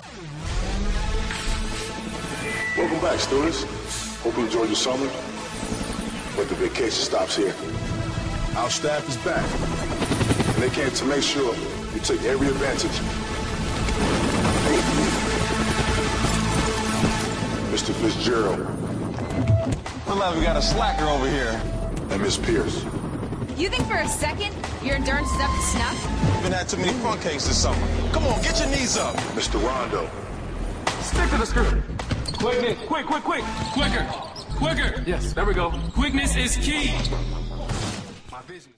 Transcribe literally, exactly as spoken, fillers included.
Welcome back, students. Hope you enjoyed your summer. But the vacation stops here. Our staff is back, and they came to make sure you take every advantage. Mister Fitzgerald. Look like we got a slacker over here. And Miss Pierce. You think for a second your endurance is up to snuff? Been had too many fun cakes this summer. Come on, get your knees up. Mister Rondo. Stick to the script. Quickness, quick, quick, quick. Quicker, quicker. Yes, there we go. Quickness is key. My vision.